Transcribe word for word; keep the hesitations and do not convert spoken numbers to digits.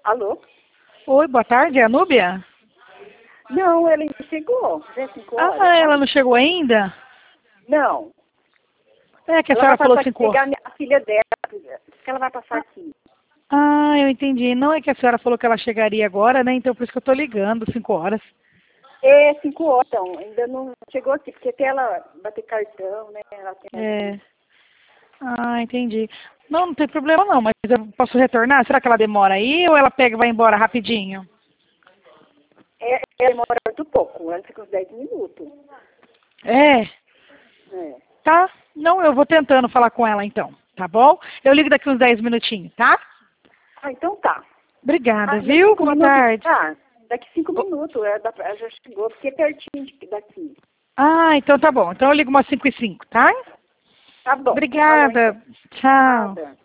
Alô? Oi, boa tarde, é a Núbia? Não, ela ainda chegou. Já é cinco horas. Ah, ela não chegou ainda? Não. É que a Ela senhora vai falou passar cinco aqui horas. pegar a filha dela. Diz que ela vai passar aqui. Ah, eu entendi. Não é que a senhora falou que ela chegaria agora, né? Então por isso que eu tô ligando, cinco horas. É, cinco horas, então. Ainda não chegou aqui, porque até ela bater cartão, né? Ela tem... É. Ah, entendi. Não, não tem problema não, mas eu posso retornar? Será que ela demora aí ou ela pega e vai embora rapidinho? É, ela demora muito pouco, ela fica uns dez minutos. É. É. Tá? Não, eu vou tentando falar com ela então, tá bom? Eu ligo daqui uns dez minutinhos, tá? Ah, então tá. Obrigada, Ah, daqui viu? cinco Boa minutos. tarde. Ah, daqui cinco Bo- minutos. Ela, dá pra- ela já chegou, porque é pertinho de- daqui. Ah, então tá bom. Então eu ligo umas cinco e cinco, tá? Tá bom. Falou então. Obrigada. Tchau. Nada.